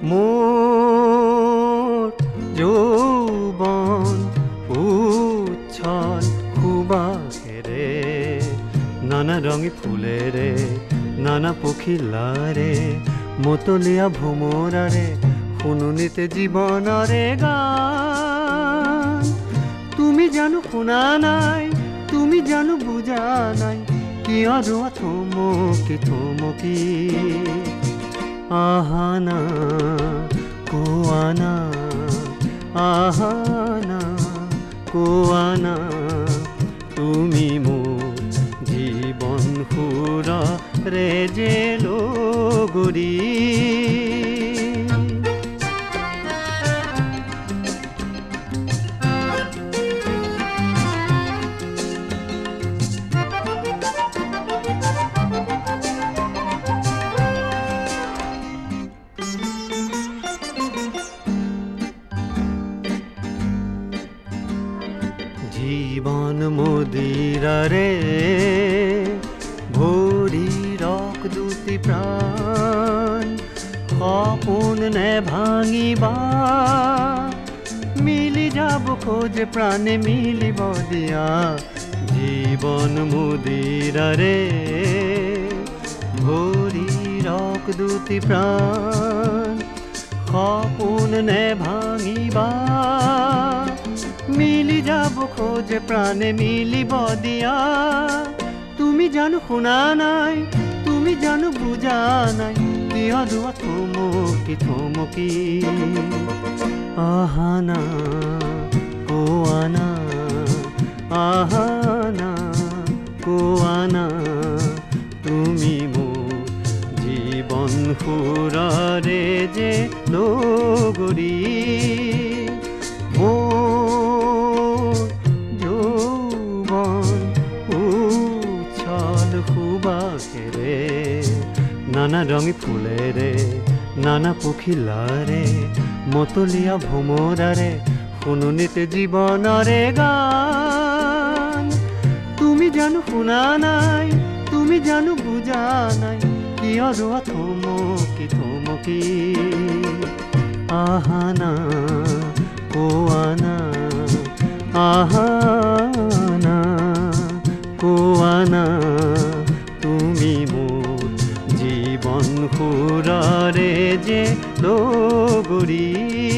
মোৰ যৌৱন উচ্ছল সুবাসেৰে নানা ৰঙী ফুলেৰে নানা পখিলাৰে মতলীয়া ভোমৰাৰে শুনুনিতে জীৱনৰে গান। তুমি জানো শুনা নাই, তুমি জানো বুজা নাই, কিয় ৰোৱা থমকি থমকি। আহানা কোৱানা, আহানা কোৱানা, তুমি মোৰ জীৱন সুৰৰে যে লগৰী। জীবন মদিৰাৰে ভৰি ৰক দুটি প্ৰাণ, সপোন নে ভাঙিবা, মিলি যাব খোজে প্ৰাণে মিলিব দিয়া। জীবন মদিৰাৰে ভৰি ৰক দুটি প্ৰাণ, সপোন নে ভাঙিবা, মিলি যাব খোজে প্ৰাণে মিলিব দিয়া। তুমি জানো শুনা নাই, তুমি জানো বুজা নাই, কিয় ৰোৱা থমকি থমকি। আহানা কোৱানা, আহানা কোৱানা, তুমি মোৰ জীৱন সুৰৰে যে লগৰী। নানা ৰঙী ফুলেৰে নানা পখিলাৰে মতলীয়া ভোমৰাৰে শুনুনিতে জীৱনৰে গান। তুমি জানো শুনা নাই, তুমি জানো বুজা নাই, কিয় ৰোৱা থমকি থমকি। আহানা কোৱানা, আহানা কোৱানা, তুমি মোৰ জীৱন সুৰৰে যে লগৰী।